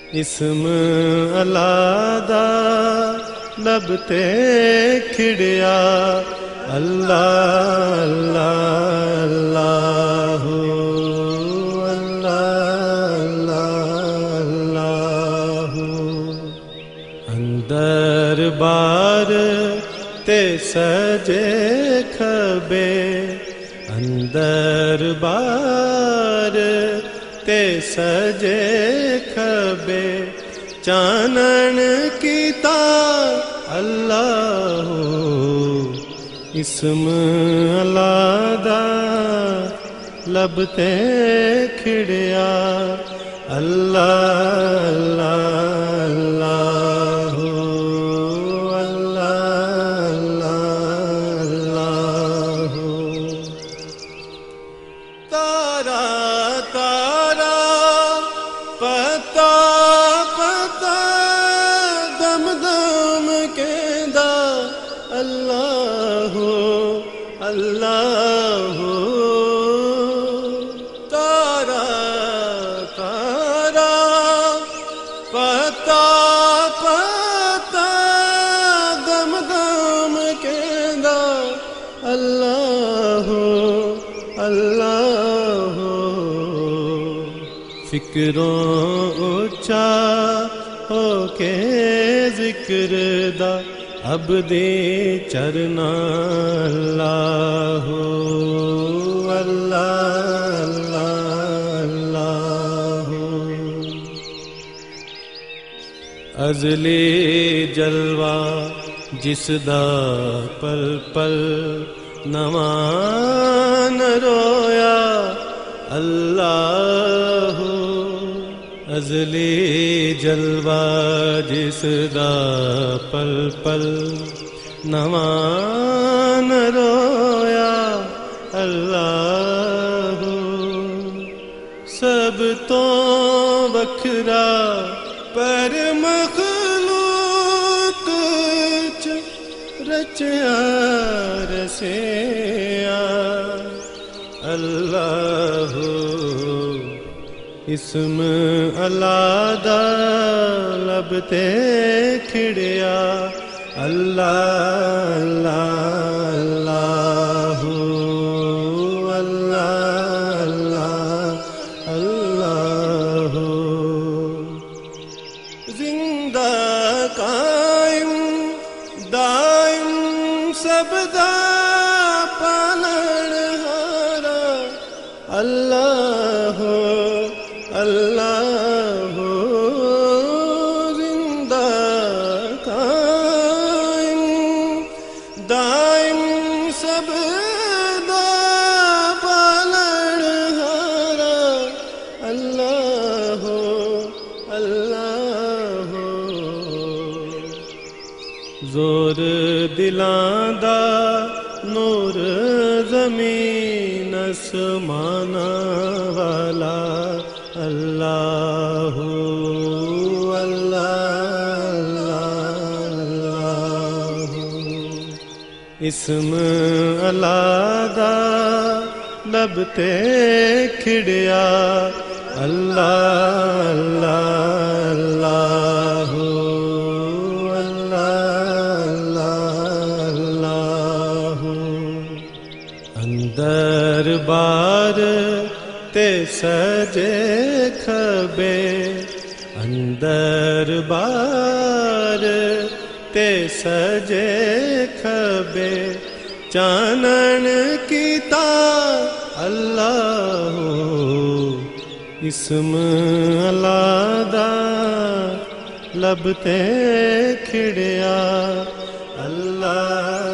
इसम अलादा लब ते खिड़िया अल्लाह अल्लाह अल्लाह अंदर बार ते सजे खबे अंदर बार ते सजे खबे चानन कीता अल्लाह इसम अलादा लब ते खिड़िया अल्लाह अल्लाह अल्लाह तारा तारा पता पता दम दम कहंदा अल्लाह अल्लाह तारा तारा पता पता दम दम कहंदा अल्लाह अल्लाह फिक्रों उच्चा होके जिक्र दा अब दे चरना अल्लाह अल्लाह अल्लाह अज़ली जलवा जिसदा पल पल नवां न रोया अल्लाह अज़ली जलवा जिसदा पल पल नवां न रोया अल्लाह सब तो वखरा पर मखलूक च रचया रसिया अल्लाह इसम अलादा लब ते खिड़िया अल्लाह अल्लाह अल्लाह अल्लाह जिंदा कायम दायम सबदा पालनहारा अल्लाह अल्लाह जिंदा कायम दायम सबदा पालनहारा अल्लाह अल्लाह जोर दिलां दा नूर ज़मीन आसमाना वाला अल्लाह अल्लाह इसम अलादा लब ते खिड़िया अल्लाह अल्लाह अल्लाह अंदर बार ते सजे खबे अंदर बार ते सजे खबे चानन कीता अल्लाह इसम अलादा लब ते खिड़िया अल्लाह